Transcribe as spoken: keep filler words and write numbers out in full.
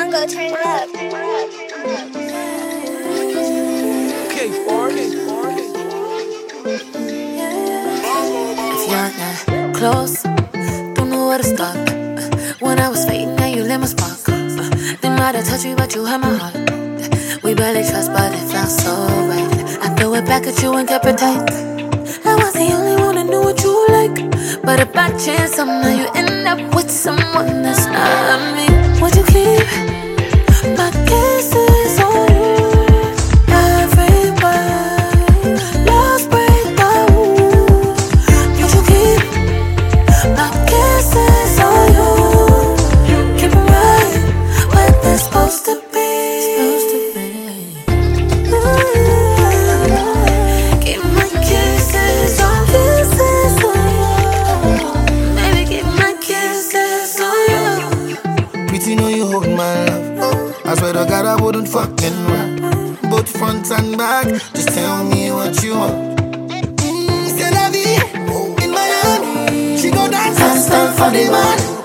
Go turn it up. Okay, forty. If you're not close, don't know where to start. When I was fading, now you lit my spark. They might have touched me, but you had my heart. We barely trust, but it felt so right. I threw it back at you and kept it tight. I was the only one that knew what you like. But if by chance somehow you end up with someone that's not me, would you keep my kisses on you? Every word, lost break the rules. Would you keep my kisses on you? Keep them right where they're supposed to be. Supposed to be. Keep my kisses on, kisses on you. Baby, keep my kisses on you. Pretty know you hold my love. I swear to God I wouldn't fucking run. Both front and back, just tell me what you want. Mm, c'est la vie, in Miami. She go dance and stand for the man.